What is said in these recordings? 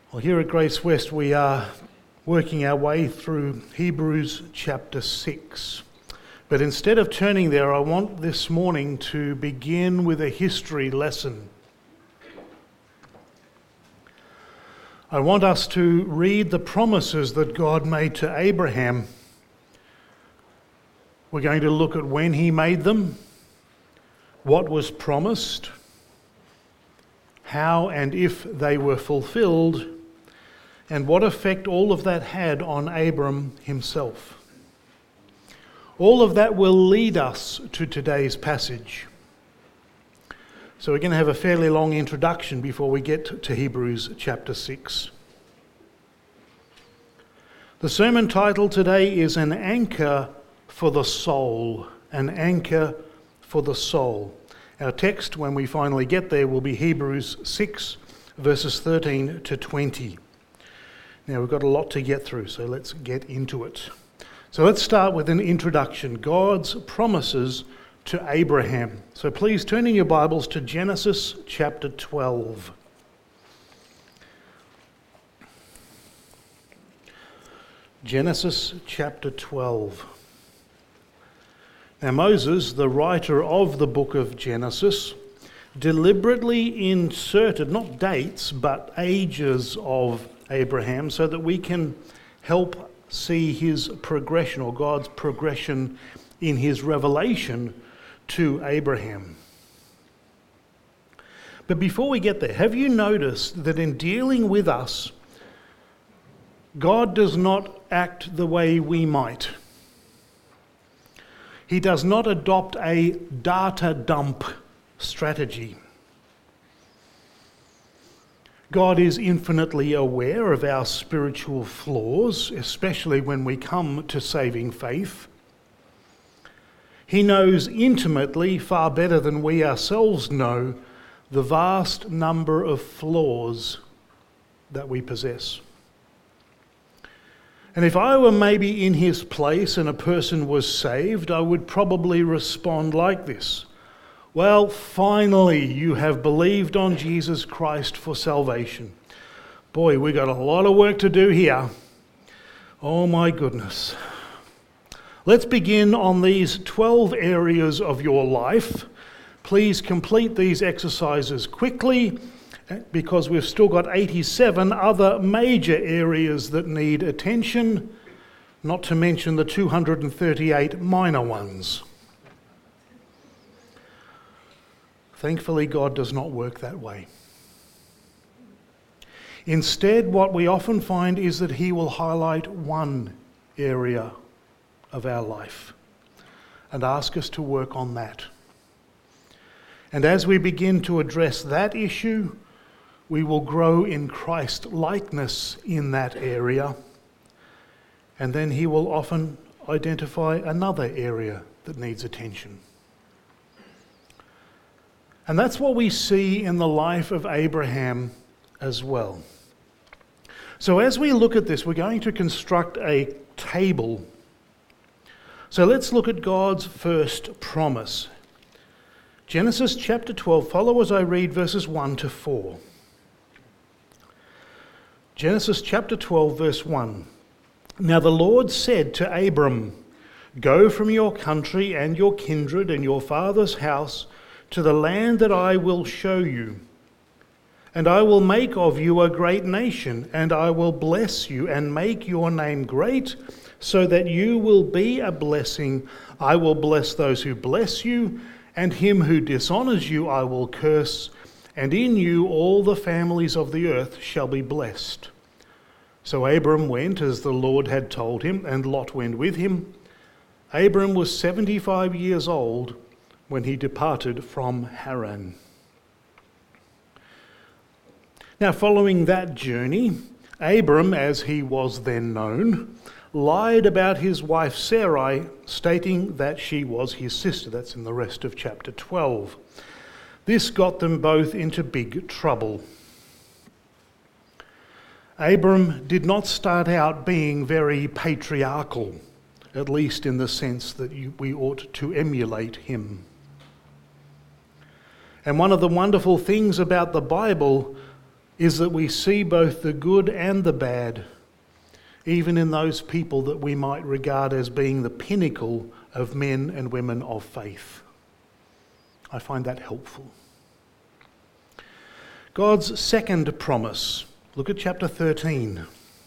Well, here at Grace West we are working our way through Hebrews chapter 6. But instead of turning there, I want this morning to begin with a history lesson. I want us to read the promises that God made to Abraham. We're going to look at when he made them, what was promised, how and if they were fulfilled, and what effect all of that had on Abram himself. All of that will lead us to today's passage. So we're going to have a fairly long introduction before we get to Hebrews chapter 6. The sermon title today is An Anchor for the Soul. An Anchor for the Soul. Our text, when we finally get there, will be Hebrews 6, verses 13 to 20. Now, we've got a lot to get through, so let's get into it. So let's start with an introduction. God's promises to Abraham. So please turn in your Bibles to Genesis chapter 12. Genesis chapter 12. Now Moses, the writer of the book of Genesis, deliberately inserted not dates but ages of Abraham so that we can help see his progression, or God's progression in his revelation to Abraham. But before we get there, have you noticed that in dealing with us, God does not act the way we might? He does not adopt a data dump strategy. God is infinitely aware of our spiritual flaws, especially when we come to saving faith. He knows intimately, far better than we ourselves know, the vast number of flaws that we possess. And if I were maybe in his place and a person was saved, I would probably respond like this. Well, finally, you have believed on Jesus Christ for salvation. Boy, we got a lot of work to do here. Oh my goodness. Let's begin on these 12 areas of your life. Please complete these exercises quickly because we've still got 87 other major areas that need attention, not to mention the 238 minor ones. Thankfully, God does not work that way. Instead, what we often find is that he will highlight one area of our life and ask us to work on that. And as we begin to address that issue, we will grow in Christ-likeness in that area, and then he will often identify another area that needs attention. And that's what we see in the life of Abraham as well. So as we look at this, we're going to construct a table. So let's look at God's first promise. Genesis chapter 12, follow as I read verses 1 to 4. Genesis chapter 12, verse 1. Now the Lord said to Abram, "Go from your country and your kindred and your father's house to the land that I will show you. And I will make of you a great nation, and I will bless you and make your name great, so that you will be a blessing. I will bless those who bless you, and him who dishonors you I will curse, and in you all the families of the earth shall be blessed." So Abram went as the Lord had told him, and Lot went with him. Abram was 75 years old when he departed from Haran. Now, following that journey, Abram, as he was then known, lied about his wife Sarai, stating that she was his sister. That's in the rest of chapter 12. This got them both into big trouble. Abram did not start out being very patriarchal, at least in the sense that we ought to emulate him. And one of the wonderful things about the Bible is that we see both the good and the bad, even in those people that we might regard as being the pinnacle of men and women of faith. I find that helpful. God's second promise. Look at chapter 13.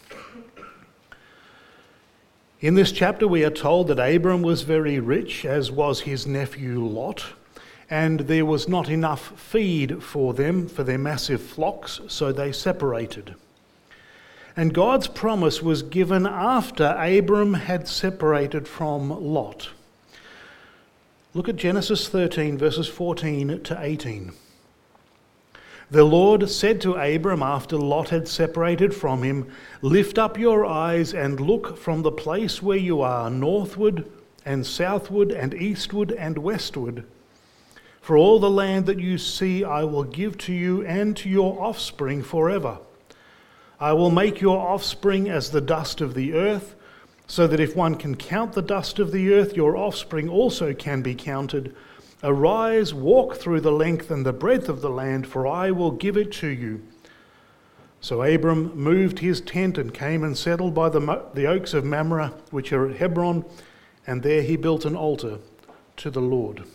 In this chapter we are told that Abram was very rich, as was his nephew Lot, and there was not enough feed for them, for their massive flocks, so they separated. And God's promise was given after Abram had separated from Lot. Look at Genesis 13, verses 14 to 18. The Lord said to Abram after Lot had separated from him, "Lift up your eyes and look from the place where you are, northward and southward and eastward and westward. For all the land that you see I will give to you and to your offspring forever. I will make your offspring as the dust of the earth, so that if one can count the dust of the earth, your offspring also can be counted. Arise, walk through the length and the breadth of the land, for I will give it to you." So Abram moved his tent and came and settled by the oaks of Mamre, which are at Hebron, and there he built an altar to the Lord.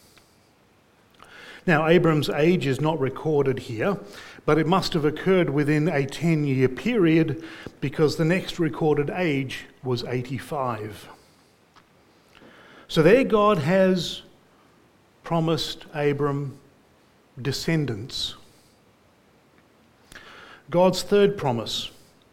Now, Abram's age is not recorded here, but it must have occurred within a 10-year period, because the next recorded age was 85. So there God has promised Abram descendants. God's third promise.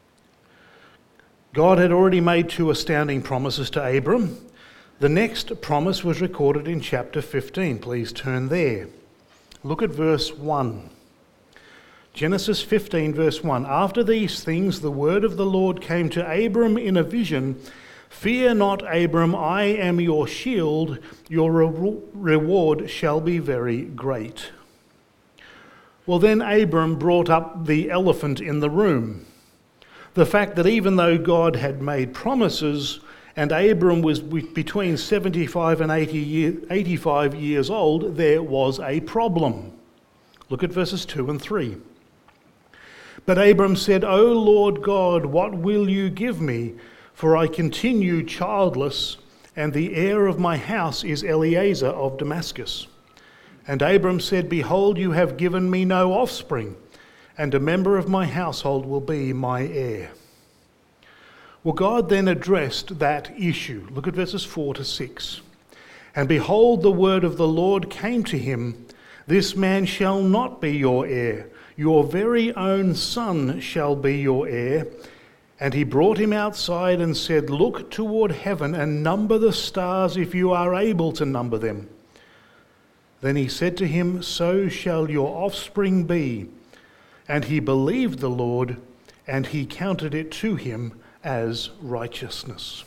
God had already made two astounding promises to Abram. The next promise was recorded in chapter 15. Please turn there. Look at verse 1. Genesis 15, verse 1. After these things, the word of the Lord came to Abram in a vision. "Fear not, Abram, I am your shield. Your reward shall be very great." Well, then Abram brought up the elephant in the room. The fact that even though God had made promises, and Abram was between 75 and 85 years old, there was a problem. Look at verses 2 and 3. But Abram said, "O Lord God, what will you give me? For I continue childless, and the heir of my house is Eliezer of Damascus." And Abram said, "Behold, you have given me no offspring, and a member of my household will be my heir." Well, God then addressed that issue. Look at verses 4 to 6. "And behold, the word of the Lord came to him, This man shall not be your heir. Your very own son shall be your heir." And he brought him outside and said, "Look toward heaven and number the stars if you are able to number them." Then he said to him, "So shall your offspring be." And he believed the Lord, and he counted it to him as righteousness.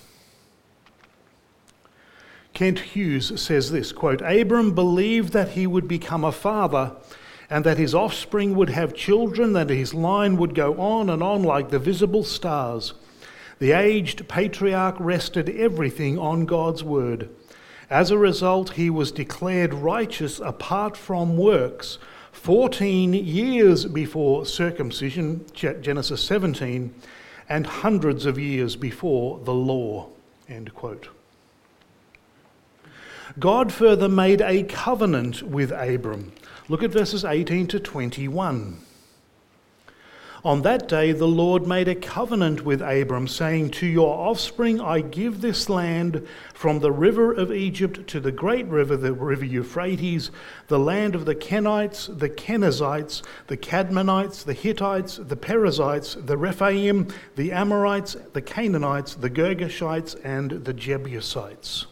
Kent Hughes says this, quote, "Abram believed that he would become a father, and that his offspring would have children, that his line would go on and on like the visible stars. The aged patriarch rested everything on God's word. As a result, he was declared righteous apart from works 14 years before circumcision, Genesis 17, and hundreds of years before the law." End quote. God further made a covenant with Abram. Look at verses 18 to 21. "On that day the Lord made a covenant with Abram, saying, 'To your offspring I give this land, from the river of Egypt to the great river, the river Euphrates, the land of the Kenites, the Kenizzites, the Cadmonites, the Hittites, the Perizzites, the Rephaim, the Amorites, the Canaanites, the Girgashites, and the Jebusites.'"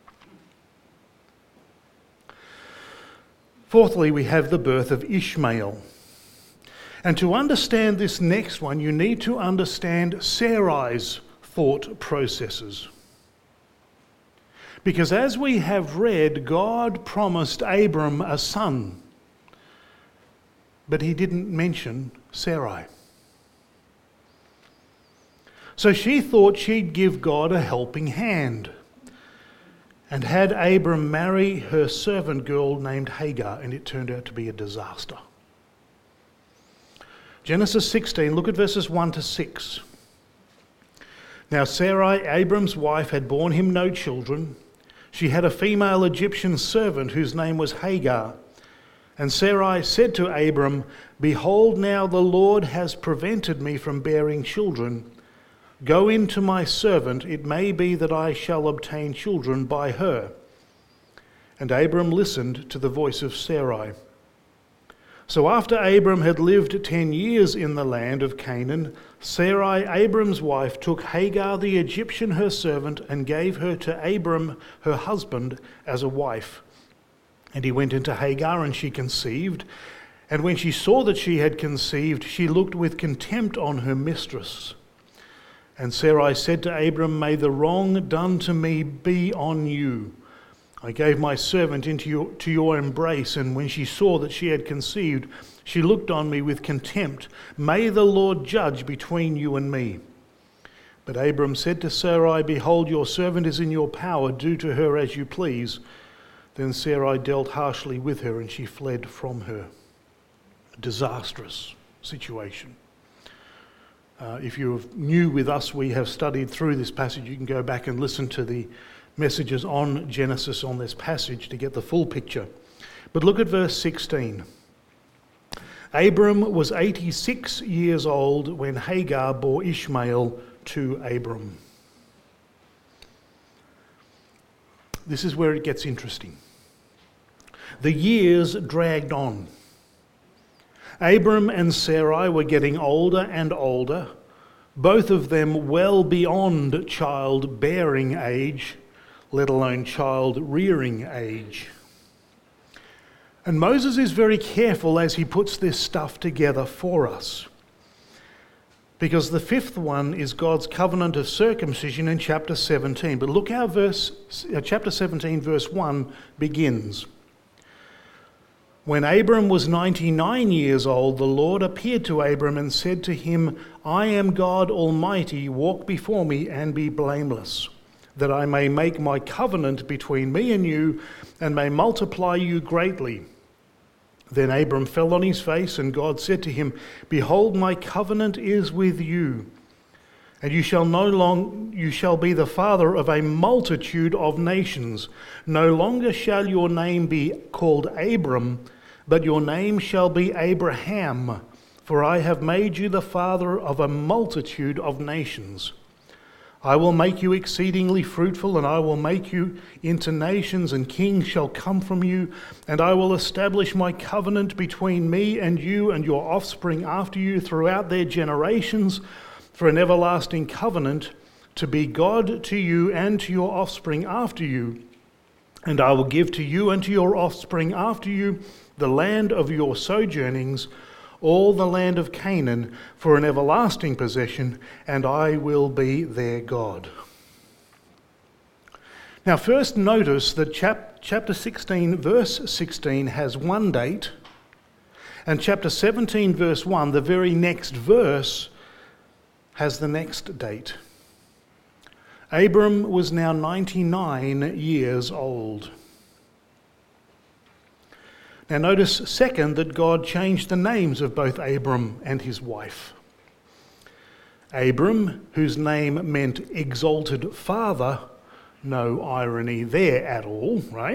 Fourthly, we have the birth of Ishmael. And to understand this next one, you need to understand Sarai's thought processes. Because as we have read, God promised Abram a son, but he didn't mention Sarai. So she thought she'd give God a helping hand, and had Abram marry her servant girl named Hagar, and it turned out to be a disaster. Genesis 16, look at verses 1 to 6. Now Sarai, Abram's wife, had borne him no children. She had a female Egyptian servant whose name was Hagar. And Sarai said to Abram, "Behold, now the Lord has prevented me from bearing children. Go in to my servant, it may be that I shall obtain children by her." And Abram listened to the voice of Sarai. So after Abram had lived 10 years in the land of Canaan, Sarai, Abram's wife, took Hagar the Egyptian, her servant, and gave her to Abram, her husband, as a wife. And he went into Hagar, and she conceived. And when she saw that she had conceived, she looked with contempt on her mistress. And Sarai said to Abram, "May the wrong done to me be on you. I gave my servant to your embrace, and when she saw that she had conceived, she looked on me with contempt. May the Lord judge between you and me." But Abram said to Sarai, "Behold, your servant is in your power. Do to her as you please." Then Sarai dealt harshly with her, and she fled from her. A disastrous situation. If you're new with us, we have studied through this passage. You can go back and listen to the messages on Genesis on this passage to get the full picture. But look at verse 16. Abram was 86 years old when Hagar bore Ishmael to Abram. This is where it gets interesting. The years dragged on. Abram and Sarai were getting older and older, both of them well beyond childbearing age, let alone child-rearing age. And Moses is very careful as he puts this stuff together for us, because the fifth one is God's covenant of circumcision in chapter 17. But look how chapter 17, verse 1 begins. When Abram was 99 years old, the Lord appeared to Abram and said to him, "I am God Almighty, walk before me and be blameless, that I may make my covenant between me and you, and may multiply you greatly." Then Abram fell on his face, and God said to him, "Behold, my covenant is with you, and you shall be the father of a multitude of nations. No longer shall your name be called Abram, but your name shall be Abraham, for I have made you the father of a multitude of nations. I will make you exceedingly fruitful, and I will make you into nations, and kings shall come from you. And I will establish my covenant between me and you and your offspring after you throughout their generations, for an everlasting covenant, to be God to you and to your offspring after you. And I will give to you and to your offspring after you the land of your sojournings, all the land of Canaan, for an everlasting possession, and I will be their God." Now first notice that chapter 16, verse 16 has one date, and chapter 17, verse 1, the very next verse, has the next date. Abram was now 99 years old. Now notice, second, that God changed the names of both Abram and his wife. Abram, whose name meant exalted father, no irony there at all, right?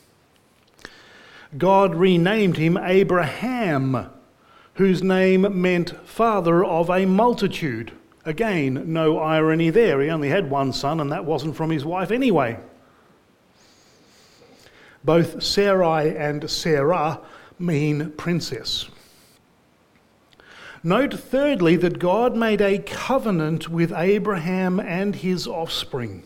God renamed him Abraham, whose name meant father of a multitude. Again, no irony there. He only had one son, and that wasn't from his wife anyway. Both Sarai and Sarah mean princess. Note thirdly that God made a covenant with Abraham and his offspring.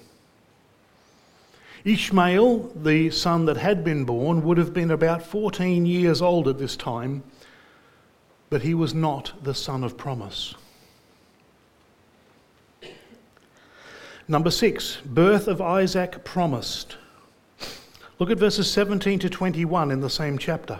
Ishmael, the son that had been born, would have been about 14 years old at this time, but he was not the son of promise. Number 6, birth of Isaac promised. Look at verses 17 to 21 in the same chapter.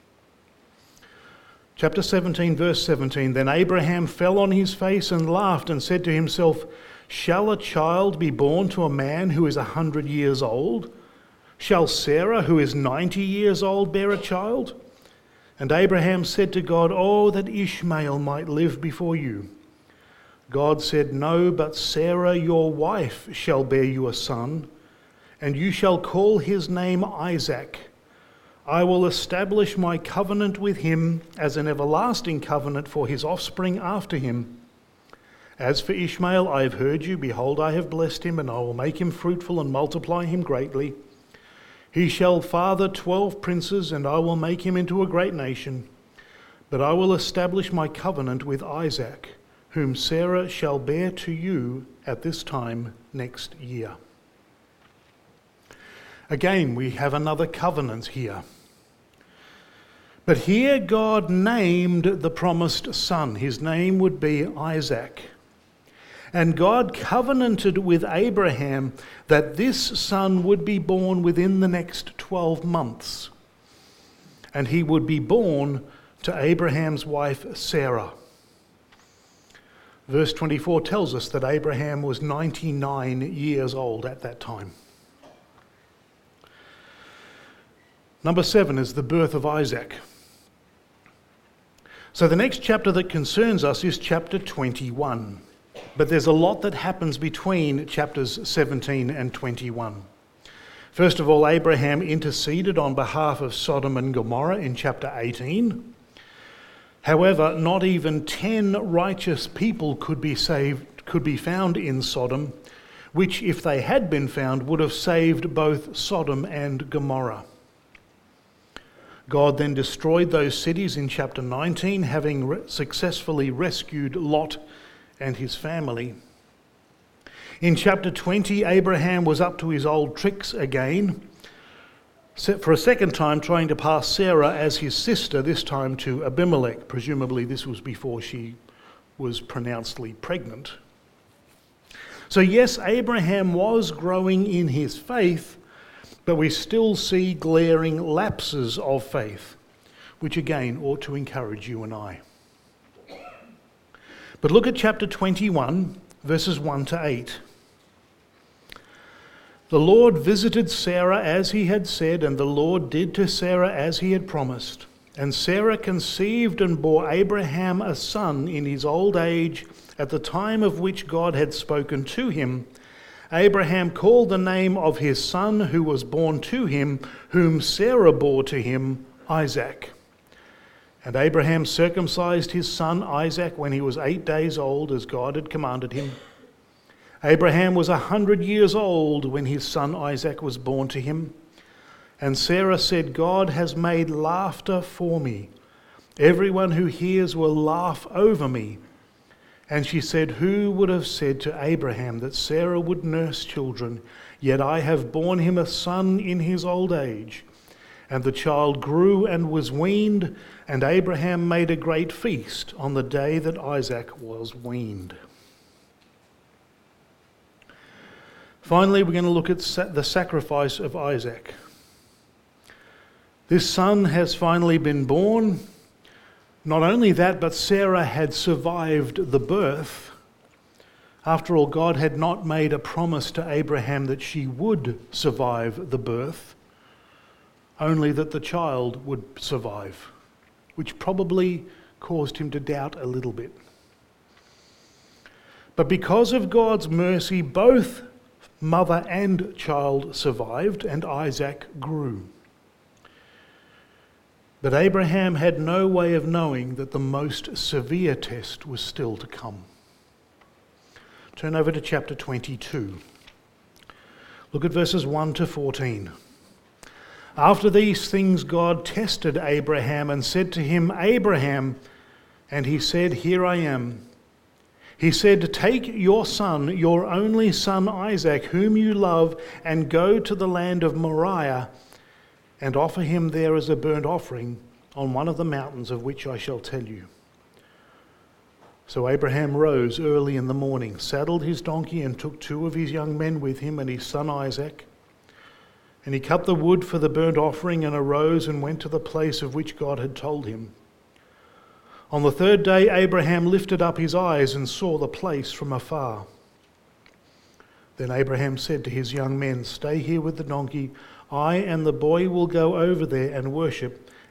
Chapter 17, verse 17. Then Abraham fell on his face and laughed and said to himself, "Shall a child be born to a man who is 100 years old? Shall Sarah, who is 90 years old, bear a child?" And Abraham said to God, "Oh, that Ishmael might live before you." God said, "No, but Sarah your wife shall bear you a son, and you shall call his name Isaac. I will establish my covenant with him as an everlasting covenant for his offspring after him. As for Ishmael, I have heard you. Behold, I have blessed him, and I will make him fruitful and multiply him greatly. He shall father 12 princes, and I will make him into a great nation. But I will establish my covenant with Isaac, whom Sarah shall bear to you at this time next year." Again, we have another covenant here. But here God named the promised son. His name would be Isaac. And God covenanted with Abraham that this son would be born within the next 12 months. And he would be born to Abraham's wife Sarah. Verse 24 tells us that Abraham was 99 years old at that time. Number 7 is the birth of Isaac. So the next chapter that concerns us is chapter 21. But there's a lot that happens between chapters 17 and 21. First of all, Abraham interceded on behalf of Sodom and Gomorrah in chapter 18. However, not even 10 righteous people could be found in Sodom, which, if they had been found, would have saved both Sodom and Gomorrah. God then destroyed those cities in chapter 19, having successfully rescued Lot and his family. In chapter 20, Abraham was up to his old tricks again, for a second time trying to pass Sarah as his sister, this time to Abimelech. Presumably this was before she was pronouncedly pregnant. So yes, Abraham was growing in his faith, but we still see glaring lapses of faith, which again ought to encourage you and I. But look at chapter 21, verses 1 to 8. "The Lord visited Sarah as he had said, and the Lord did to Sarah as he had promised. And Sarah conceived and bore Abraham a son in his old age at the time of which God had spoken to him. Abraham called the name of his son who was born to him, whom Sarah bore to him, Isaac. And Abraham circumcised his son Isaac when he was 8 days old, as God had commanded him. Abraham was 100 years old when his son Isaac was born to him. And Sarah said, 'God has made laughter for me. Everyone who hears will laugh over me.' And she said, 'Who would have said to Abraham that Sarah would nurse children? Yet I have borne him a son in his old age.' And the child grew and was weaned, and Abraham made a great feast on the day that Isaac was weaned." Finally, we're going to look at the sacrifice of Isaac. This son has finally been born. Not only that, but Sarah had survived the birth. After all, God had not made a promise to Abraham that she would survive the birth, only that the child would survive, which probably caused him to doubt a little bit. But because of God's mercy, both mother and child survived, and Isaac grew. But Abraham had no way of knowing that the most severe test was still to come. Turn over to chapter 22. Look at verses 1 to 14. "After these things God tested Abraham and said to him, 'Abraham,' and he said, 'Here I am.' He said, 'Take your son, your only son Isaac, whom you love, and go to the land of Moriah, and offer him there as a burnt offering on one of the mountains of which I shall tell you.' So Abraham rose early in the morning, saddled his donkey, and took 2 of his young men with him and his son Isaac. And he cut the wood for the burnt offering and arose and went to the place of which God had told him. On the 3rd day Abraham lifted up his eyes and saw the place from afar. Then Abraham said to his young men, 'Stay here with the donkey. I and the boy will go over there and worship,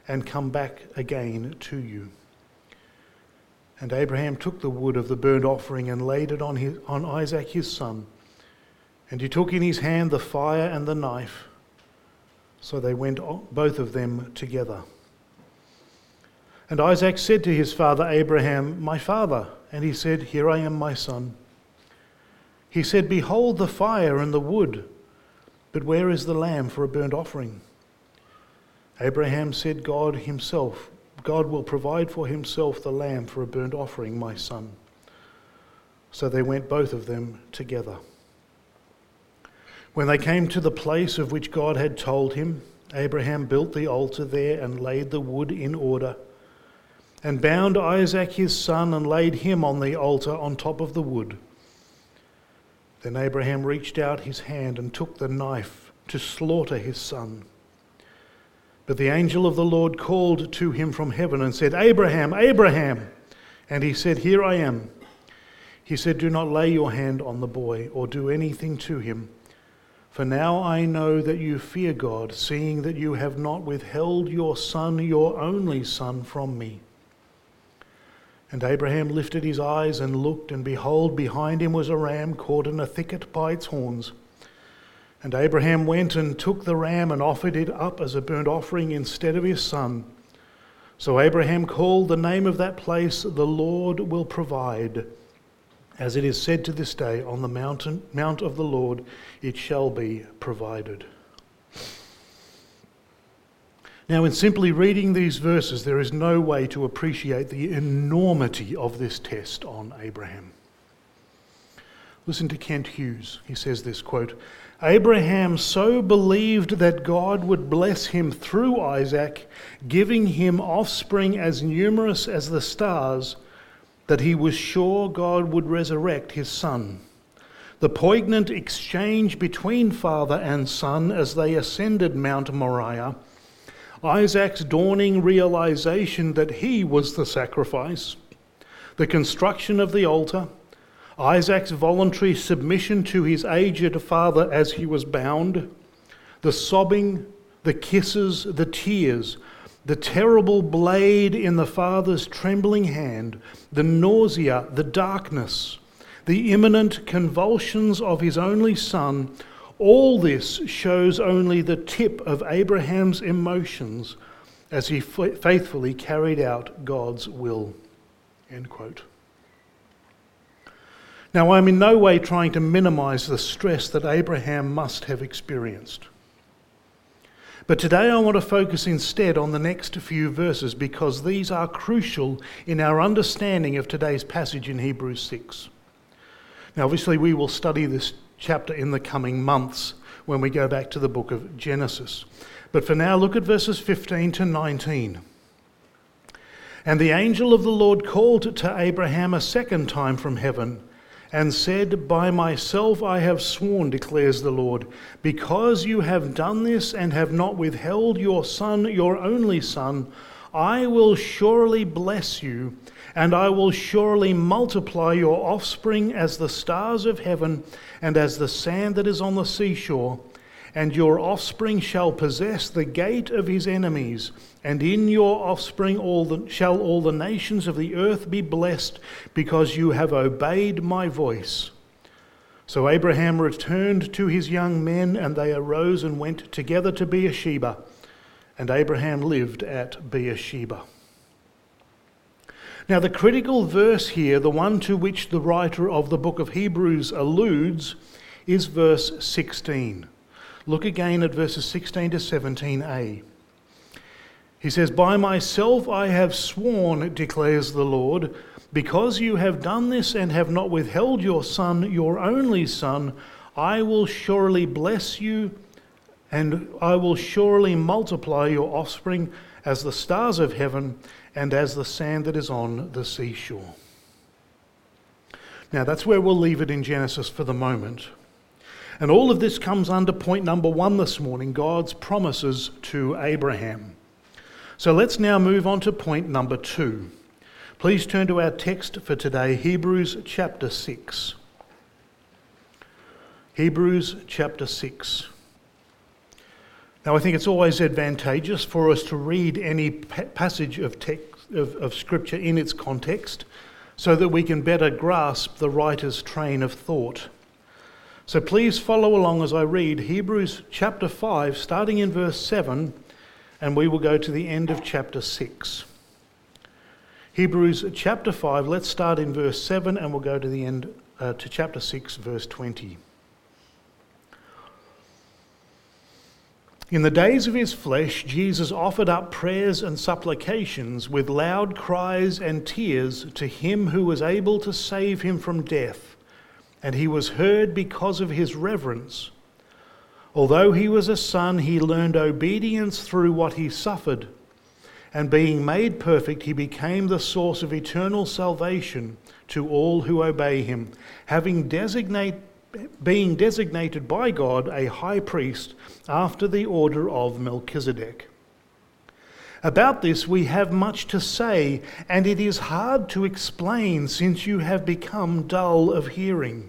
and come back again to you." And Abraham took the wood of the burnt offering and laid it on Isaac his son. And he took in his hand the fire and the knife. So they went both of them together. And Isaac said to his father Abraham, "My father." And he said, "Here I am, my son." He said, "Behold the fire and the wood, but where is the lamb for a burnt offering?" Abraham said, God will provide for himself the lamb for a burnt offering, my son." So they went both of them together. When they came to the place of which God had told him, Abraham built the altar there and laid the wood in order, and bound Isaac his son and laid him on the altar on top of the wood. Then Abraham reached out his hand and took the knife to slaughter his son. But the angel of the Lord called to him from heaven and said, "Abraham, Abraham!" And he said, "Here I am." He said, "Do not lay your hand on the boy or do anything to him. For now I know that you fear God, seeing that you have not withheld your son, your only son, from me." And Abraham lifted his eyes and looked, and behold, behind him was a ram caught in a thicket by its horns. And Abraham went and took the ram and offered it up as a burnt offering instead of his son. So Abraham called the name of that place, "The Lord will provide." As it is said to this day, "On the mount of the Lord it shall be provided." Now, in simply reading these verses, there is no way to appreciate the enormity of this test on Abraham. Listen to Kent Hughes. He says this, quote, "Abraham so believed that God would bless him through Isaac, giving him offspring as numerous as the stars, that he was sure God would resurrect his son. The poignant exchange between father and son as they ascended Mount Moriah, Isaac's dawning realization that he was the sacrifice, the construction of the altar, Isaac's voluntary submission to his aged father as he was bound, the sobbing, the kisses, the tears, the terrible blade in the father's trembling hand, the nausea, the darkness, the imminent convulsions of his only son, all this shows only the tip of Abraham's emotions as he faithfully carried out God's will." End quote. Now, I'm in no way trying to minimize the stress that Abraham must have experienced. But today I want to focus instead on the next few verses because these are crucial in our understanding of today's passage in Hebrews 6. Now, obviously, we will study this chapter in the coming months when we go back to the book of Genesis. But for now, look at verses 15 to 19. "And the angel of the Lord called to Abraham a second time from heaven, and said, By myself I have sworn, declares the Lord, because you have done this and have not withheld your son, your only son, I will surely bless you, and I will surely multiply your offspring as the stars of heaven and as the sand that is on the seashore. And your offspring shall possess the gate of his enemies, and in your offspring shall all the nations of the earth be blessed, because you have obeyed my voice. So Abraham returned to his young men, and they arose and went together to Beersheba, and Abraham lived at Beersheba." Now, the critical verse here, the one to which the writer of the book of Hebrews alludes, is verse 16. Look again at verses 16 to 17a. He says, "By myself I have sworn, declares the Lord, because you have done this and have not withheld your son, your only son, I will surely bless you, and I will surely multiply your offspring as the stars of heaven and as the sand that is on the seashore." Now, that's where we'll leave it in Genesis for the moment. And all of this comes under point number 1 this morning, God's promises to Abraham. So let's now move on to point number 2. Please turn to our text for today, Hebrews chapter 6. Hebrews chapter 6. Now, I think it's always advantageous for us to read any passage of text of Scripture in its context so that we can better grasp the writer's train of thought. So please follow along as I read Hebrews chapter 5, starting in verse 7, and we will go to the end of chapter 6. Hebrews chapter 5, let's start in verse 7 and we'll go to the end, to chapter 6, verse 20. In the days of his flesh, Jesus offered up prayers and supplications with loud cries and tears to him who was able to save him from death, and he was heard because of his reverence. Although he was a son, he learned obedience through what he suffered, and being made perfect, he became the source of eternal salvation to all who obey him, being designated by God a high priest after the order of Melchizedek. About this we have much to say, and it is hard to explain since you have become dull of hearing.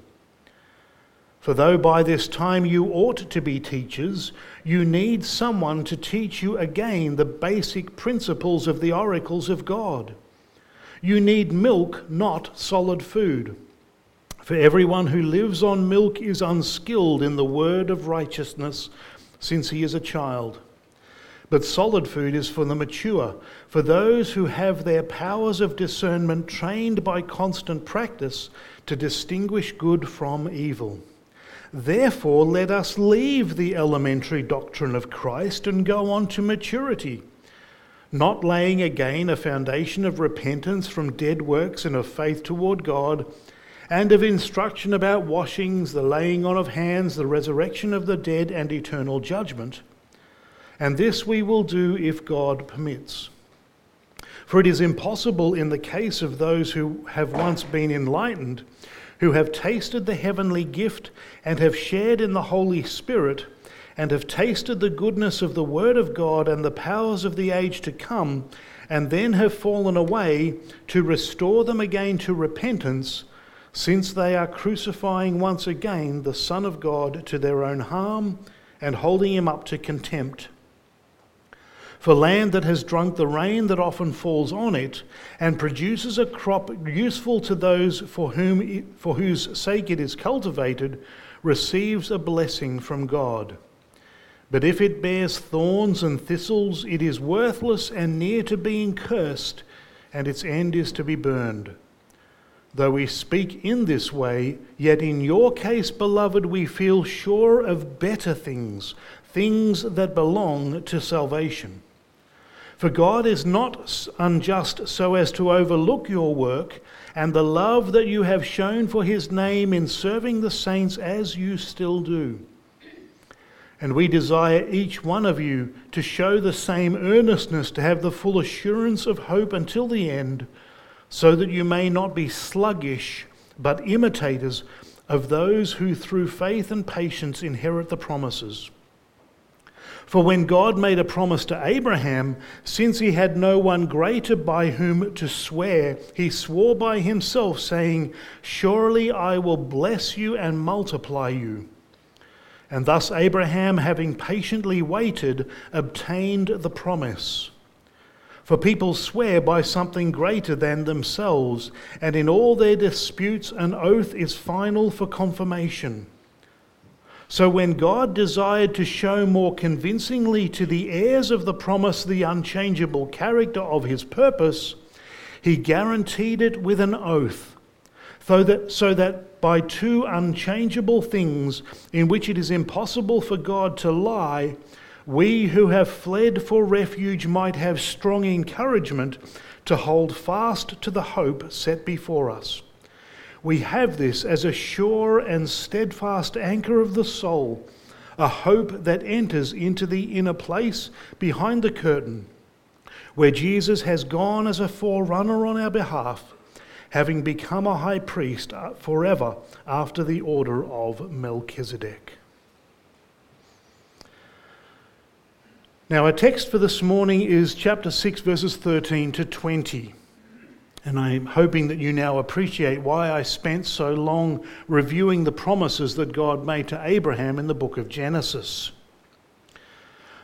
For though by this time you ought to be teachers, you need someone to teach you again the basic principles of the oracles of God. You need milk, not solid food. For everyone who lives on milk is unskilled in the word of righteousness, since he is a child. But solid food is for the mature, for those who have their powers of discernment trained by constant practice to distinguish good from evil. Therefore, let us leave the elementary doctrine of Christ and go on to maturity, not laying again a foundation of repentance from dead works and of faith toward God, and of instruction about washings, the laying on of hands, the resurrection of the dead, and eternal judgment. And this we will do if God permits. For it is impossible in the case of those who have once been enlightened, who have tasted the heavenly gift and have shared in the Holy Spirit, and have tasted the goodness of the Word of God and the powers of the age to come, and then have fallen away, to restore them again to repentance, since they are crucifying once again the Son of God to their own harm and holding him up to contempt. For land that has drunk the rain that often falls on it and produces a crop useful to those for whose sake it is cultivated, receives a blessing from God. But if it bears thorns and thistles, it is worthless and near to being cursed, and its end is to be burned. Though we speak in this way, yet in your case, beloved, we feel sure of better things, things that belong to salvation. For God is not unjust so as to overlook your work and the love that you have shown for his name in serving the saints as you still do. And we desire each one of you to show the same earnestness, to have the full assurance of hope until the end, so that you may not be sluggish, but imitators of those who through faith and patience inherit the promises. For when God made a promise to Abraham, since he had no one greater by whom to swear, he swore by himself, saying, "Surely I will bless you and multiply you." And thus Abraham, having patiently waited, obtained the promise. For people swear by something greater than themselves, and in all their disputes an oath is final for confirmation. So when God desired to show more convincingly to the heirs of the promise the unchangeable character of his purpose, he guaranteed it with an oath, so that by two unchangeable things in which it is impossible for God to lie, we who have fled for refuge might have strong encouragement to hold fast to the hope set before us. We have this as a sure and steadfast anchor of the soul, a hope that enters into the inner place behind the curtain, where Jesus has gone as a forerunner on our behalf, having become a high priest forever after the order of Melchizedek. Now, our text for this morning is chapter 6, verses 13 to 20. And I'm hoping that you now appreciate why I spent so long reviewing the promises that God made to Abraham in the book of Genesis.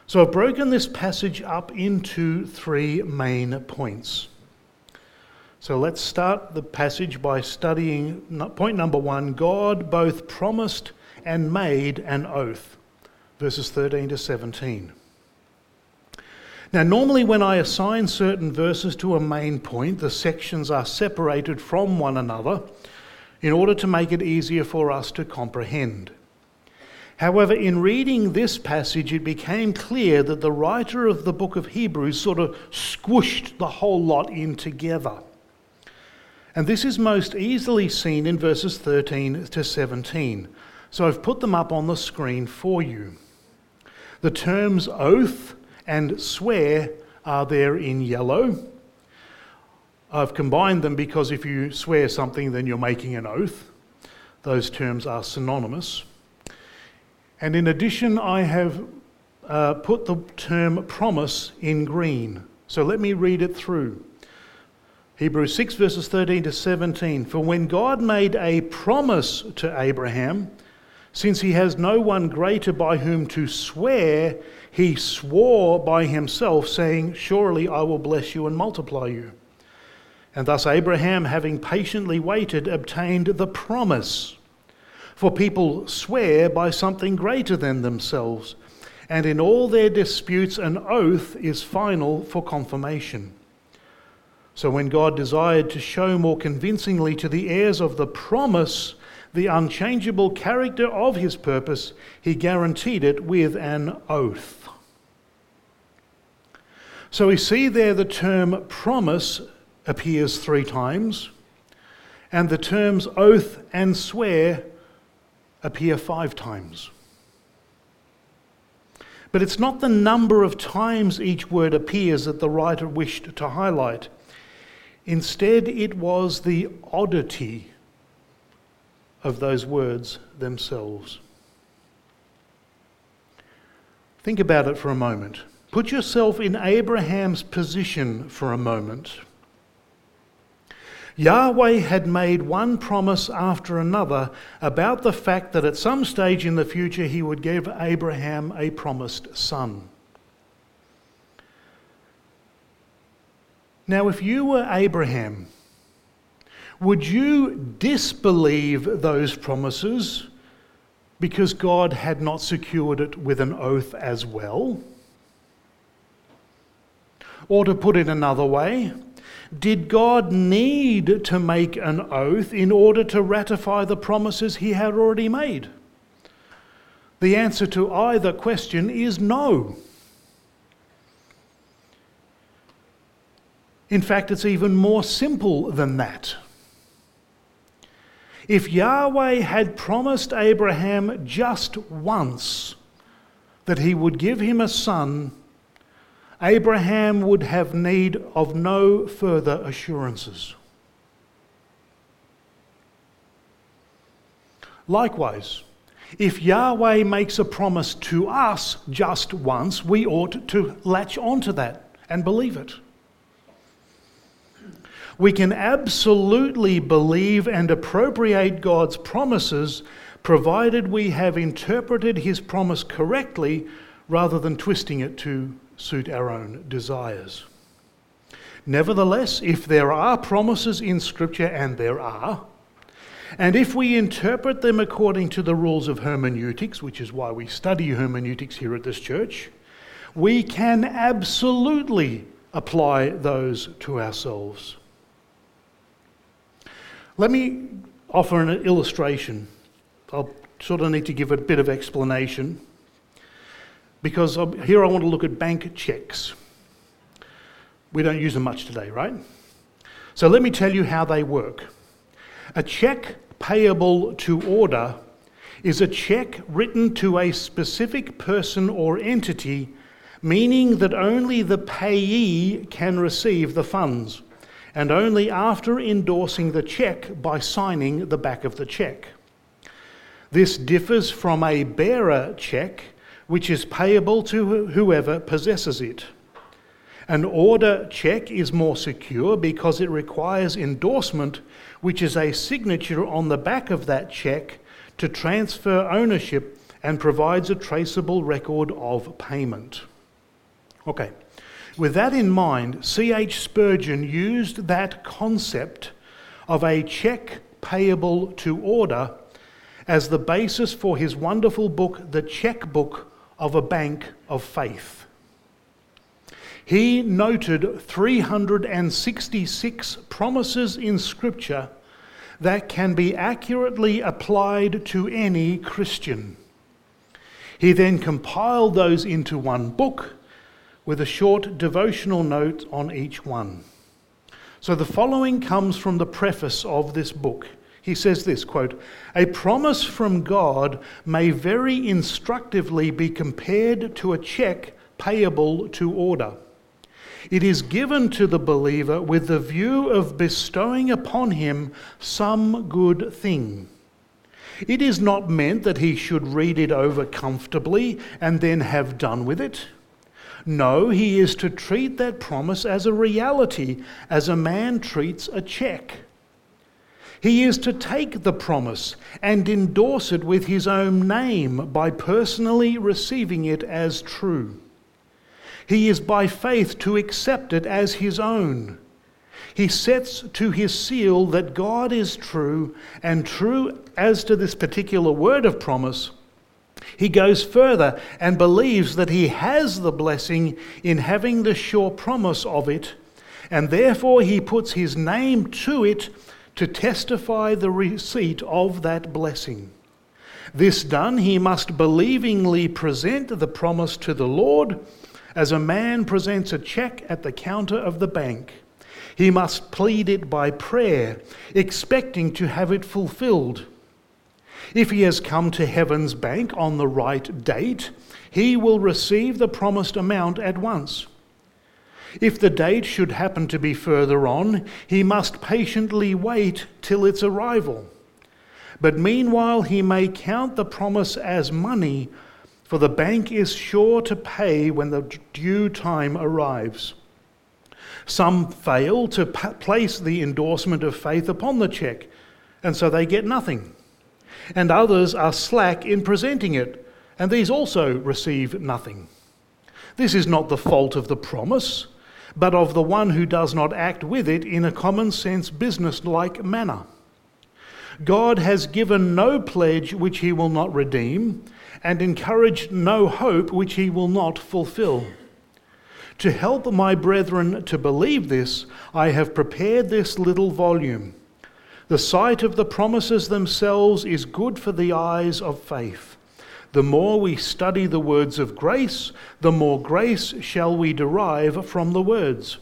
So I've broken this passage up into 3 main points. So let's start the passage by studying point number 1, God both promised and made an oath, verses 13 to 17. Now, normally when I assign certain verses to a main point, the sections are separated from one another in order to make it easier for us to comprehend. However, in reading this passage, it became clear that the writer of the book of Hebrews sort of squished the whole lot in together. And this is most easily seen in verses 13 to 17. So I've put them up on the screen for you. The terms oath and swear are there in yellow. I've combined them because if you swear something, then you're making an oath. Those terms are synonymous. And in addition, I have put the term promise in green. So let me read it through. Hebrews 6 verses 13 to 17. For when God made a promise to Abraham, since he has no one greater by whom to swear, he swore by himself, saying, surely I will bless you and multiply you. And thus Abraham, having patiently waited, obtained the promise. For people swear by something greater than themselves, and in all their disputes an oath is final for confirmation. So when God desired to show more convincingly to the heirs of the promise the unchangeable character of his purpose, he guaranteed it with an oath. So we see there the term promise appears 3 times, and the terms oath and swear appear 5 times. But it's not the number of times each word appears that the writer wished to highlight. Instead, it was the oddity of those words themselves. Think about it for a moment. Put yourself in Abraham's position for a moment. Yahweh had made one promise after another about the fact that at some stage in the future he would give Abraham a promised son. Now, if you were Abraham, would you disbelieve those promises because God had not secured it with an oath as well? Or to put it another way, did God need to make an oath in order to ratify the promises he had already made? The answer to either question is no. In fact, it's even more simple than that. If Yahweh had promised Abraham just once that he would give him a son, Abraham would have need of no further assurances. Likewise, if Yahweh makes a promise to us just once, we ought to latch onto that and believe it. We can absolutely believe and appropriate God's promises provided we have interpreted his promise correctly rather than twisting it to suit our own desires. Nevertheless, if there are promises in Scripture, and there are, and if we interpret them according to the rules of hermeneutics, which is why we study hermeneutics here at this church, we can absolutely apply those to ourselves. Let me offer an illustration. I'll sort of need to give a bit of explanation because here I want to look at bank checks. We don't use them much today, right? So let me tell you how they work. A check payable to order is a check written to a specific person or entity, meaning that only the payee can receive the funds, and only after endorsing the check by signing the back of the check. This differs from a bearer check, which is payable to whoever possesses it. An order check is more secure because it requires endorsement, which is a signature on the back of that check to transfer ownership and provides a traceable record of payment. Okay. With that in mind, C.H. Spurgeon used that concept of a cheque payable to order as the basis for his wonderful book, The Chequebook of a Bank of Faith. He noted 366 promises in Scripture that can be accurately applied to any Christian. He then compiled those into one book with a short devotional note on each one. So the following comes from the preface of this book. He says this, quote, "A promise from God may very instructively be compared to a cheque payable to order. It is given to the believer with the view of bestowing upon him some good thing. It is not meant that he should read it over comfortably and then have done with it. No, he is to treat that promise as a reality, as a man treats a cheque. He is to take the promise and endorse it with his own name by personally receiving it as true. He is by faith to accept it as his own. He sets to his seal that God is true, and true as to this particular word of promise. He goes further and believes that he has the blessing in having the sure promise of it, and therefore he puts his name to it to testify the receipt of that blessing. This done, he must believingly present the promise to the Lord as a man presents a cheque at the counter of the bank. He must plead it by prayer, expecting to have it fulfilled. If he has come to heaven's bank on the right date, he will receive the promised amount at once. If the date should happen to be further on, he must patiently wait till its arrival. But meanwhile he may count the promise as money, for the bank is sure to pay when the due time arrives. Some fail to place the endorsement of faith upon the cheque, and so they get nothing. And others are slack in presenting it, and these also receive nothing. This is not the fault of the promise, but of the one who does not act with it in a common sense business-like manner. God has given no pledge which he will not redeem, and encouraged no hope which he will not fulfill. To help my brethren to believe this, I have prepared this little volume. The sight of the promises themselves is good for the eyes of faith. The more we study the words of grace, the more grace shall we derive from the words.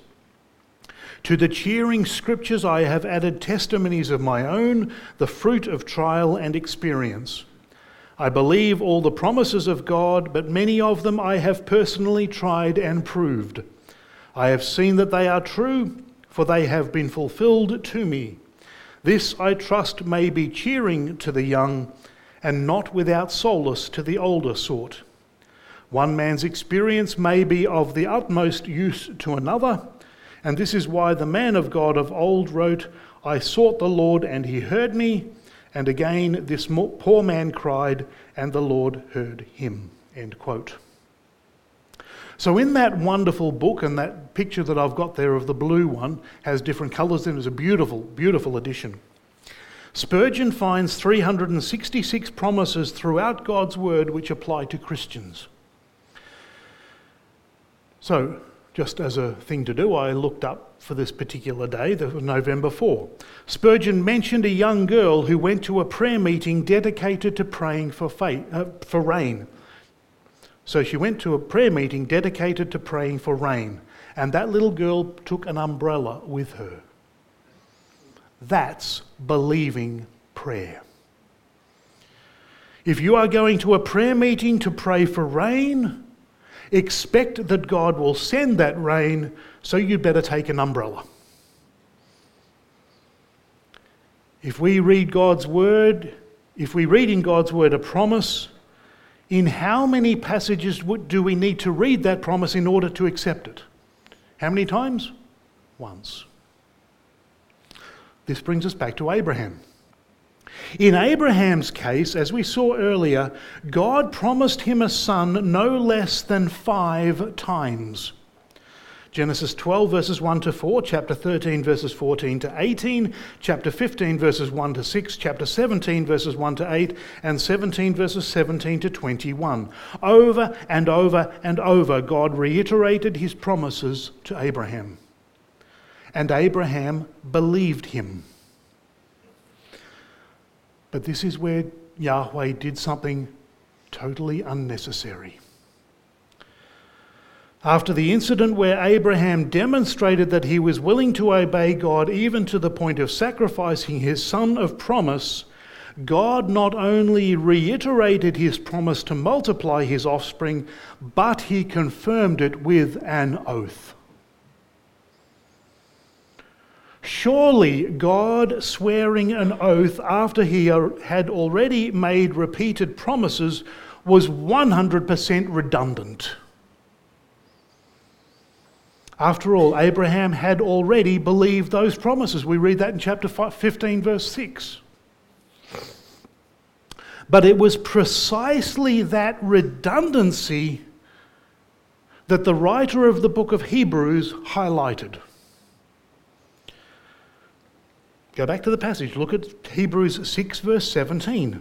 To the cheering scriptures I have added testimonies of my own, the fruit of trial and experience. I believe all the promises of God, but many of them I have personally tried and proved. I have seen that they are true, for they have been fulfilled to me. This, I trust, may be cheering to the young, and not without solace to the older sort. One man's experience may be of the utmost use to another, and this is why the man of God of old wrote, I sought the Lord, and he heard me, and again this poor man cried, and the Lord heard him. End quote. So in that wonderful book, and that picture that I've got there of the blue one has different colours in it. It's a beautiful, beautiful edition. Spurgeon finds 366 promises throughout God's word which apply to Christians. So, just as a thing to do, I looked up for this particular day, that was November 4. Spurgeon mentioned a young girl who went to a prayer meeting dedicated to praying for rain. So she went to a prayer meeting dedicated to praying for rain, and that little girl took an umbrella with her. That's believing prayer. If you are going to a prayer meeting to pray for rain, expect that God will send that rain, so you'd better take an umbrella. If we read God's word, if we read in God's word a promise, in how many passages do we need to read that promise in order to accept it? How many times? Once. This brings us back to Abraham. In Abraham's case, as we saw earlier, God promised him a son no less than 5 times. Genesis 12 verses 1 to 4, chapter 13 verses 14 to 18, chapter 15 verses 1 to 6, chapter 17 verses 1 to 8, and 17 verses 17 to 21. Over and over and over, God reiterated his promises to Abraham. And Abraham believed him. But this is where Yahweh did something totally unnecessary. After the incident where Abraham demonstrated that he was willing to obey God even to the point of sacrificing his son of promise, God not only reiterated his promise to multiply his offspring, but he confirmed it with an oath. Surely God swearing an oath after he had already made repeated promises was 100% redundant. After all, Abraham had already believed those promises. We read that in chapter 15, verse 6. But it was precisely that redundancy that the writer of the book of Hebrews highlighted. Go back to the passage. Look at Hebrews 6, verse 17.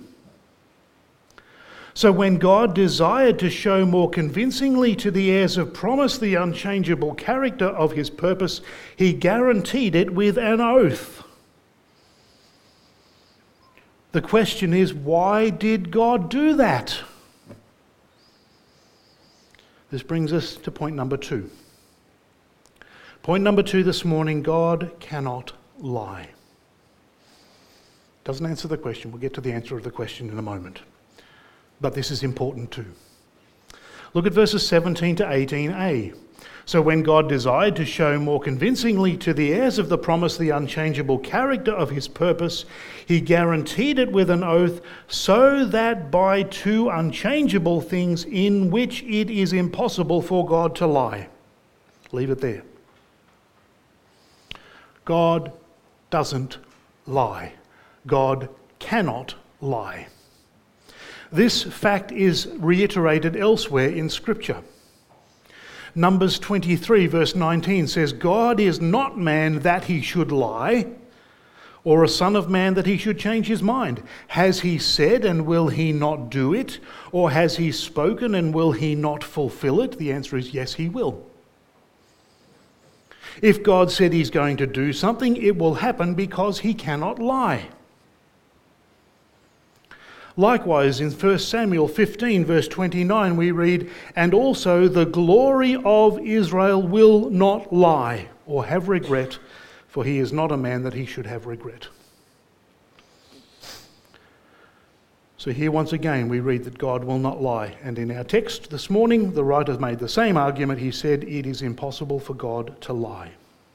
So when God desired to show more convincingly to the heirs of promise the unchangeable character of his purpose, he guaranteed it with an oath. The question is, why did God do that? This brings us to point number 2. Point number 2 this morning, God cannot lie. Doesn't answer the question. We'll get to the answer of the question in a moment. But this is important too. Look at verses 17 to 18a. So when God desired to show more convincingly to the heirs of the promise the unchangeable character of his purpose, he guaranteed it with an oath, so that by 2 unchangeable things in which it is impossible for God to lie. Leave it there. God doesn't lie. God cannot lie. This fact is reiterated elsewhere in Scripture. Numbers 23 verse 19 says, God is not man that he should lie, or a son of man that he should change his mind. Has he said, and will he not do it? Or has he spoken, and will he not fulfill it? The answer is yes, he will. If God said he's going to do something, it will happen because he cannot lie. Likewise, in 1 Samuel 15, verse 29, we read, and also the glory of Israel will not lie or have regret, for he is not a man that he should have regret. So here once again we read that God will not lie. And in our text this morning, the writer made the same argument. He said it is impossible for God to lie.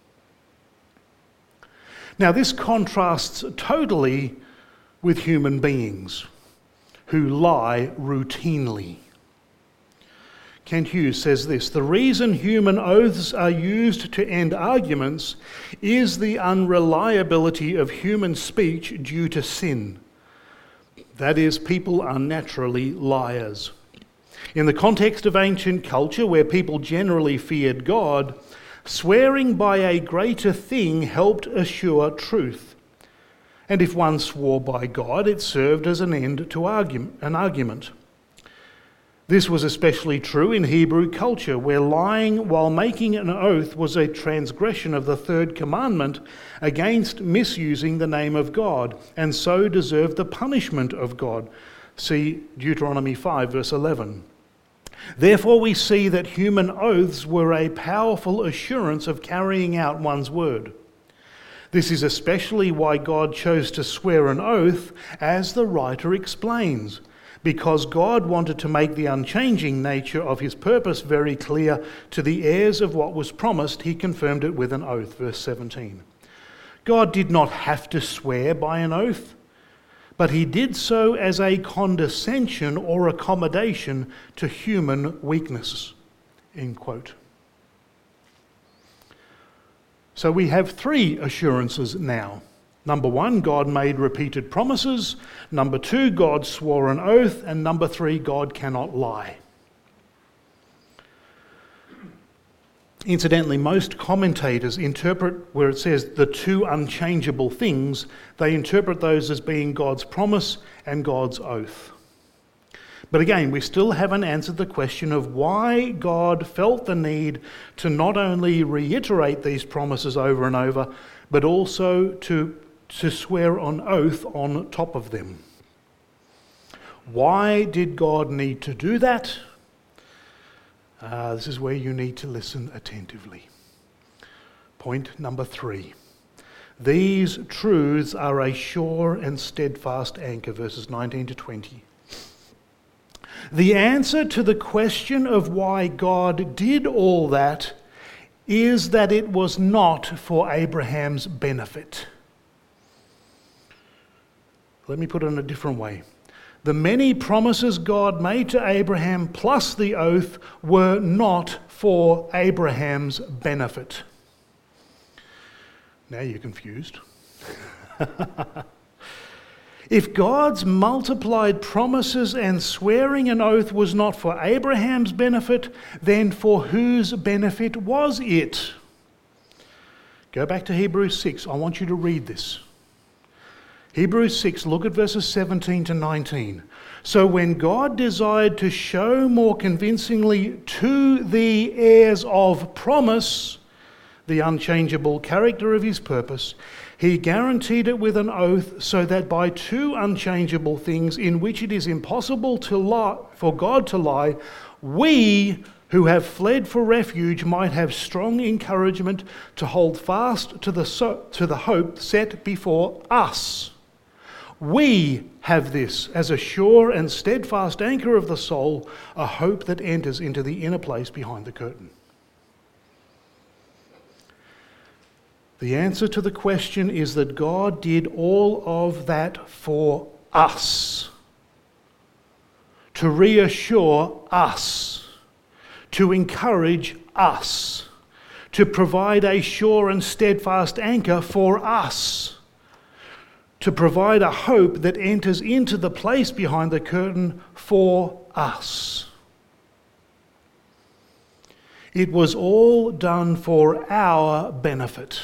Now this contrasts totally with human beings who lie routinely. Kent Hughes says this, the reason human oaths are used to end arguments is the unreliability of human speech due to sin. That is, people are naturally liars. In the context of ancient culture, where people generally feared God, swearing by a greater thing helped assure truth. And if one swore by God, it served as an end to an argument. This was especially true in Hebrew culture, where lying while making an oath was a transgression of the 3rd commandment against misusing the name of God, and so deserved the punishment of God. See Deuteronomy 5, verse 11. Therefore we see that human oaths were a powerful assurance of carrying out one's word. This is especially why God chose to swear an oath, as the writer explains, because God wanted to make the unchanging nature of his purpose very clear to the heirs of what was promised. He confirmed it with an oath, verse 17. God did not have to swear by an oath, but he did so as a condescension or accommodation to human weakness. End quote. So we have 3 assurances now. Number one, God made repeated promises. Number two, God swore an oath. And number three, God cannot lie. Incidentally, most commentators interpret where it says the two unchangeable things, they interpret those as being God's promise and God's oath. But again, we still haven't answered the question of why God felt the need to not only reiterate these promises over and over, but also to swear on oath on top of them. Why did God need to do that? This is where you need to listen attentively. Point number 3. These truths are a sure and steadfast anchor, verses 19 to 20. The answer to the question of why God did all that is that it was not for Abraham's benefit. Let me put it in a different way. The many promises God made to Abraham plus the oath were not for Abraham's benefit. Now you're confused. If God's multiplied promises and swearing an oath was not for Abraham's benefit, then for whose benefit was it? Go back to Hebrews 6. I want you to read this. Hebrews 6, look at verses 17 to 19. So when God desired to show more convincingly to the heirs of promise the unchangeable character of his purpose, he guaranteed it with an oath, so that by two unchangeable things in which it is impossible for God to lie, we who have fled for refuge might have strong encouragement to hold fast to the hope set before us. We have this as a sure and steadfast anchor of the soul, a hope that enters into the inner place behind the curtain. The answer to the question is that God did all of that for us, to reassure us, to encourage us, to provide a sure and steadfast anchor for us, to provide a hope that enters into the place behind the curtain for us. It was all done for our benefit.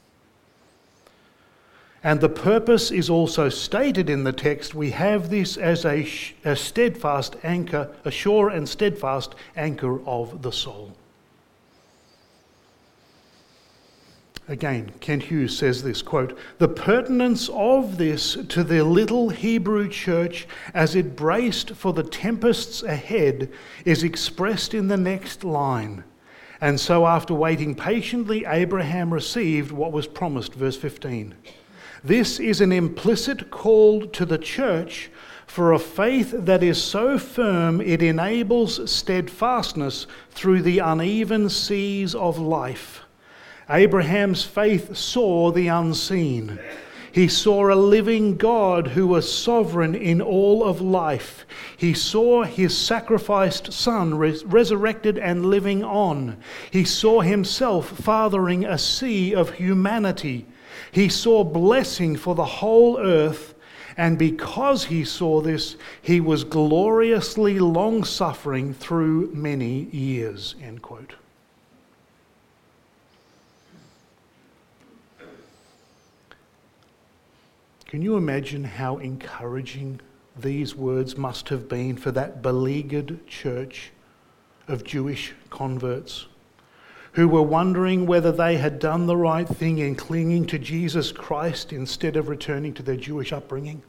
And the purpose is also stated in the text. We have this as a steadfast anchor, a sure and steadfast anchor of the soul. Again, Kent Hughes says this, quote, "The pertinence of this to the little Hebrew church as it braced for the tempests ahead is expressed in the next line. And so after waiting patiently, Abraham received what was promised," verse 15. This is an implicit call to the church for a faith that is so firm it enables steadfastness through the uneven seas of life. Abraham's faith saw the unseen. He saw a living God who was sovereign in all of life. He saw his sacrificed son resurrected and living on. He saw himself fathering a sea of humanity. He saw blessing for the whole earth, and because he saw this, he was gloriously long-suffering through many years, end quote. Can you imagine how encouraging these words must have been for that beleaguered church of Jewish converts who were wondering whether they had done the right thing in clinging to Jesus Christ instead of returning to their Jewish upbringing?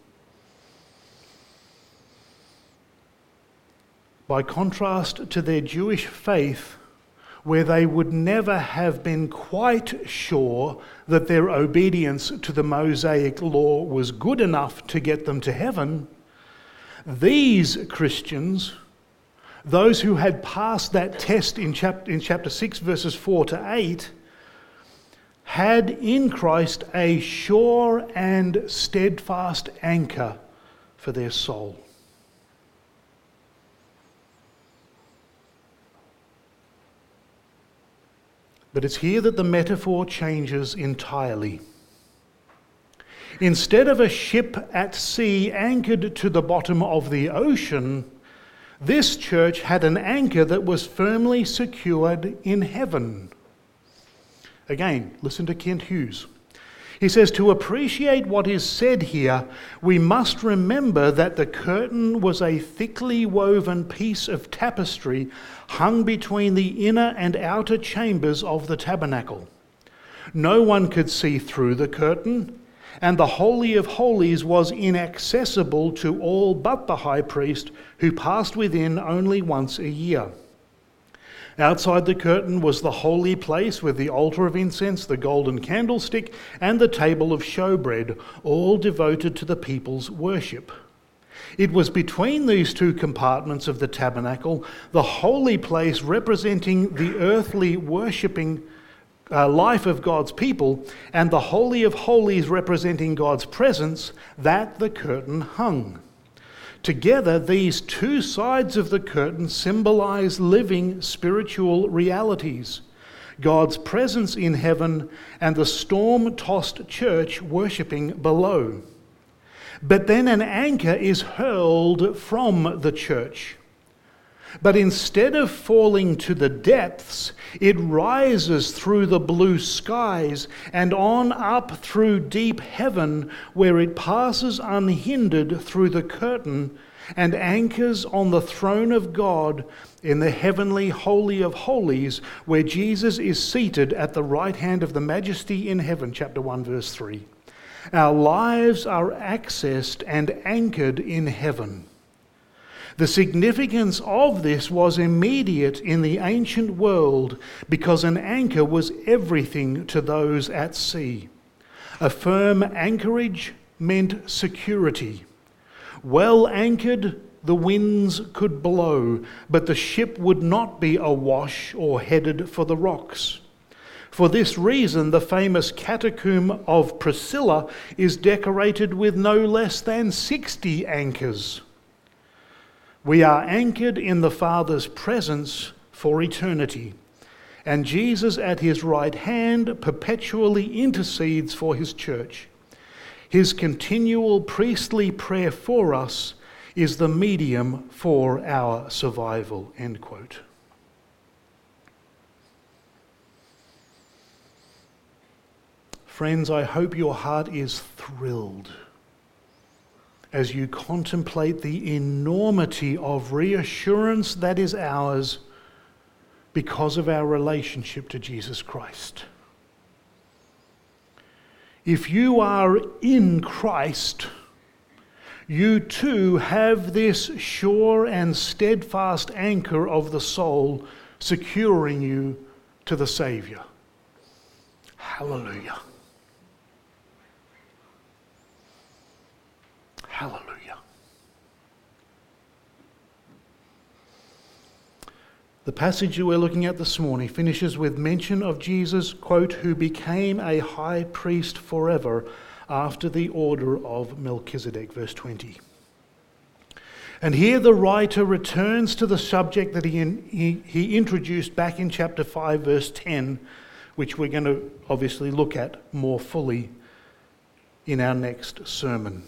By contrast to their Jewish faith, where they would never have been quite sure that their obedience to the Mosaic law was good enough to get them to heaven, these Christians, those who had passed that test in chapter 6, verses 4 to 8, had in Christ a sure and steadfast anchor for their soul. But it's here that the metaphor changes entirely. Instead of a ship at sea anchored to the bottom of the ocean, this church had an anchor that was firmly secured in heaven. Again, listen to Kent Hughes. He says, to appreciate what is said here, we must remember that the curtain was a thickly woven piece of tapestry hung between the inner and outer chambers of the tabernacle. No one could see through the curtain, and the Holy of Holies was inaccessible to all but the high priest, who passed within only once a year. Outside the curtain was the holy place with the altar of incense, the golden candlestick, and the table of showbread, all devoted to the people's worship. It was between these two compartments of the tabernacle, the holy place representing the earthly worshipping life of God's people, and the Holy of Holies representing God's presence, that the curtain hung. Together, these two sides of the curtain symbolize living spiritual realities: God's presence in heaven and the storm-tossed church worshipping below. But then an anchor is hurled from the church. But instead of falling to the depths, it rises through the blue skies and on up through deep heaven, where it passes unhindered through the curtain and anchors on the throne of God in the heavenly Holy of Holies, where Jesus is seated at the right hand of the Majesty in heaven, chapter 1, verse 3. Our lives are accessed and anchored in heaven. The significance of this was immediate in the ancient world, because an anchor was everything to those at sea. A firm anchorage meant security. Well anchored, the winds could blow, but the ship would not be awash or headed for the rocks. For this reason, the famous catacomb of Priscilla is decorated with no less than 60 anchors. We are anchored in the Father's presence for eternity, and Jesus at his right hand perpetually intercedes for his church. His continual priestly prayer for us is the medium for our survival." End quote. Friends, I hope your heart is thrilled as you contemplate the enormity of reassurance that is ours because of our relationship to Jesus Christ. If you are in Christ, you too have this sure and steadfast anchor of the soul securing you to the Saviour. Hallelujah. Hallelujah. The passage that we're looking at this morning finishes with mention of Jesus, quote, "who became a high priest forever after the order of Melchizedek," verse 20. And here the writer returns to the subject that he introduced back in chapter 5, verse 10, which we're going to obviously look at more fully in our next sermon.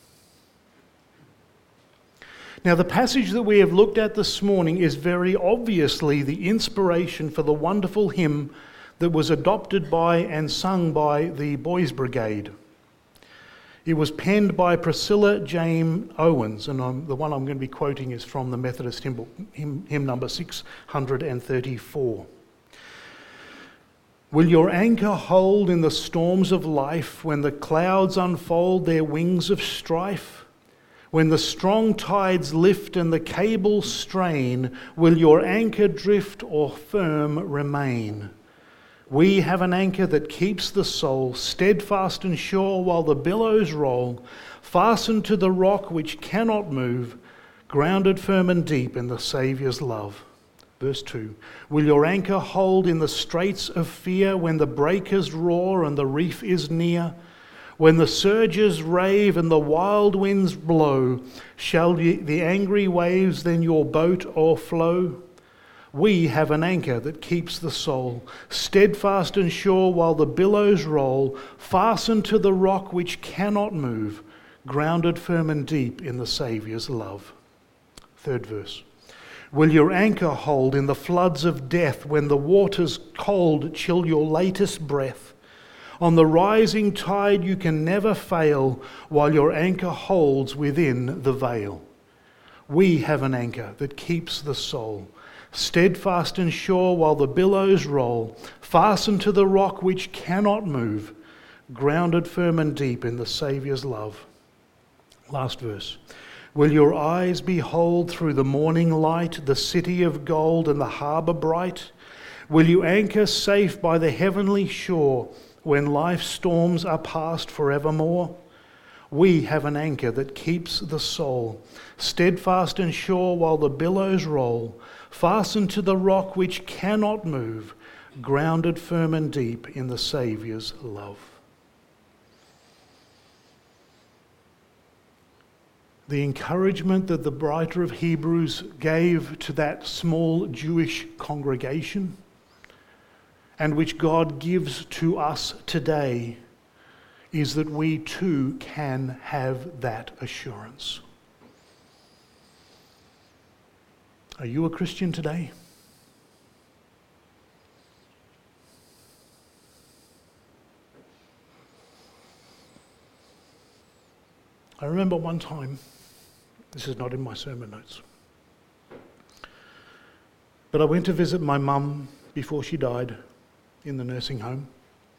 Now, the passage that we have looked at this morning is very obviously the inspiration for the wonderful hymn that was adopted by and sung by the Boys Brigade. It was penned by Priscilla Jane Owens, and the one I'm going to be quoting is from the Methodist hymn book, hymn number 634. "Will your anchor hold in the storms of life, when the clouds unfold their wings of strife? When the strong tides lift and the cables strain, will your anchor drift or firm remain? We have an anchor that keeps the soul steadfast and sure while the billows roll, fastened to the rock which cannot move, grounded firm and deep in the Saviour's love." Verse 2, "Will your anchor hold in the straits of fear, when the breakers roar and the reef is near? When the surges rave and the wild winds blow, shall the angry waves then your boat o'erflow? We have an anchor that keeps the soul, steadfast and sure while the billows roll, fastened to the rock which cannot move, grounded firm and deep in the Saviour's love. Third verse. Will your anchor hold in the floods of death when the waters cold chill your latest breath? On the rising tide you can never fail while your anchor holds within the veil. We have an anchor that keeps the soul, steadfast and sure while the billows roll, fastened to the rock which cannot move, grounded firm and deep in the Saviour's love. Last verse. Will your eyes behold through the morning light the city of gold and the harbour bright? Will you anchor safe by the heavenly shore when life's storms are past forevermore? We have an anchor that keeps the soul, steadfast and sure while the billows roll, fastened to the rock which cannot move, grounded firm and deep in the Saviour's love. The encouragement that the writer of Hebrews gave to that small Jewish congregation, and which God gives to us today, is that we too can have that assurance. Are you a Christian today? I remember one time, this is not in my sermon notes, but I went to visit my mum before she died in the nursing home.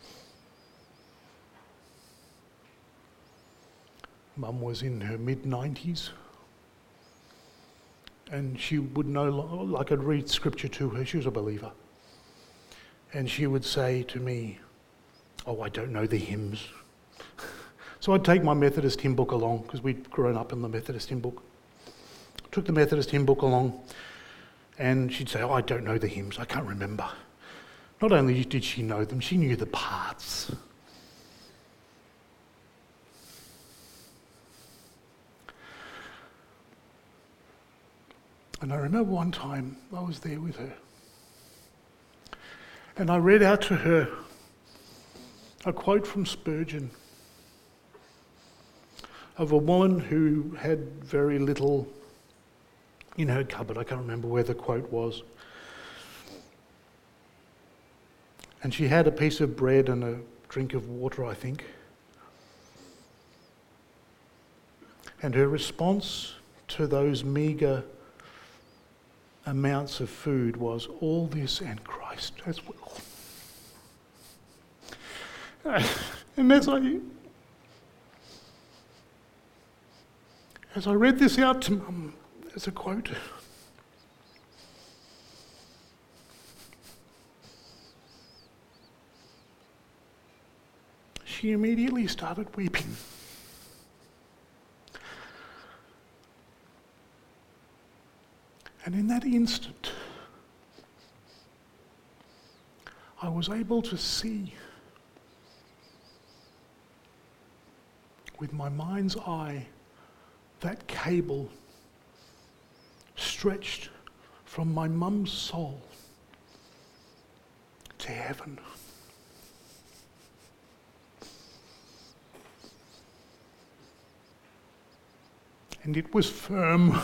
Mum was in her mid-90s, and she would like I'd read scripture to her, she was a believer, and she would say to me, "Oh, I don't know the hymns." So I'd take my Methodist hymn book along, because we'd grown up in the Methodist hymn book. Took the Methodist hymn book along, and she'd say, "Oh, I don't know the hymns, I can't remember." Not only did she know them, she knew the parts. And I remember one time I was there with her, and I read out to her a quote from Spurgeon of a woman who had very little in her cupboard. I can't remember where the quote was. And she had a piece of bread and a drink of water, I think. And her response to those meagre amounts of food was, "All this and Christ as well." And as I read this out to Mum as a quote, she immediately started weeping. And in that instant, I was able to see with my mind's eye that cable stretched from my mum's soul to heaven. And it was firm.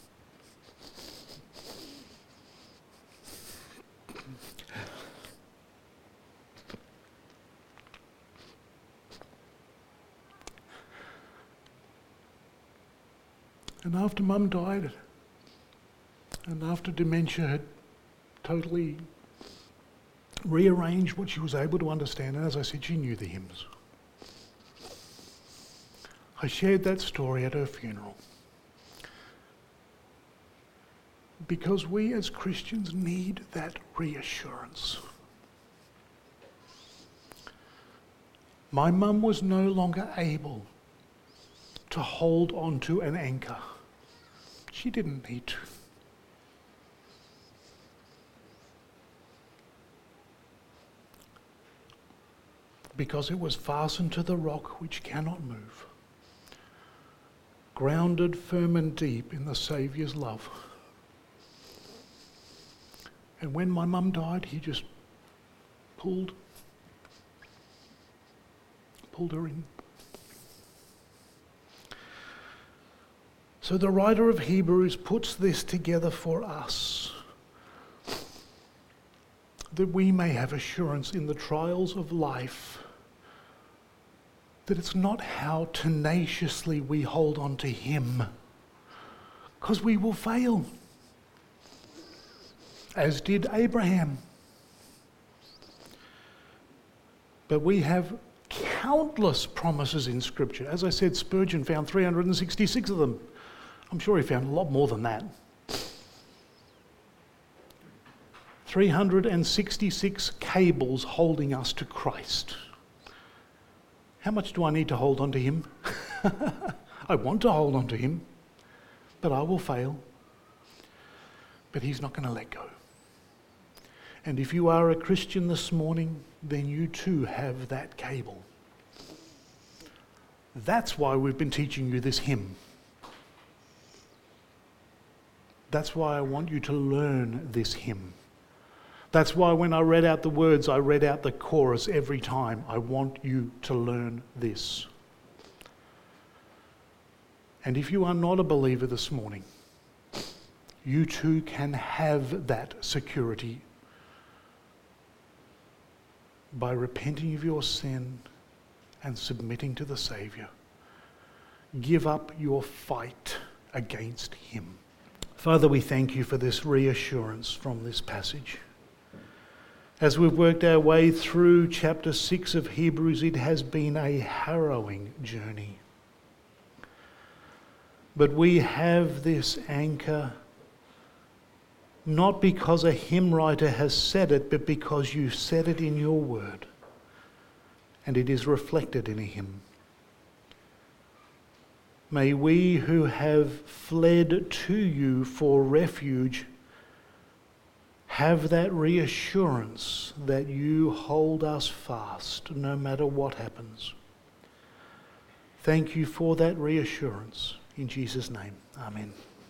And after Mum died, and after dementia had totally rearranged what she was able to understand, and as I said, she knew the hymns, I shared that story at her funeral. Because we as Christians need that reassurance. My mum was no longer able to hold on to an anchor. She didn't need to. Because it was fastened to the rock which cannot move, grounded firm and deep in the Saviour's love. And when my mum died, he just pulled her in. So the writer of Hebrews puts this together for us, that we may have assurance in the trials of life that it's not how tenaciously we hold on to him, because we will fail, as did Abraham. But we have countless promises in Scripture. As I said, Spurgeon found 366 of them. I'm sure he found a lot more than that. 366 cables holding us to Christ. How much do I need to hold on to him? I want to hold on to him, but I will fail. But he's not going to let go. And if you are a Christian this morning, then you too have that cable. That's why we've been teaching you this hymn. That's why I want you to learn this hymn. That's why when I read out the words, I read out the chorus every time. I want you to learn this. And if you are not a believer this morning, you too can have that security by repenting of your sin and submitting to the Saviour. Give up your fight against him. Father, we thank you for this reassurance from this passage. As we've worked our way through chapter 6 of Hebrews, it has been a harrowing journey. But we have this anchor not because a hymn writer has said it, but because you said it in your word, and it is reflected in a hymn. May we who have fled to you for refuge have that reassurance that you hold us fast no matter what happens. Thank you for that reassurance. In Jesus' name, amen.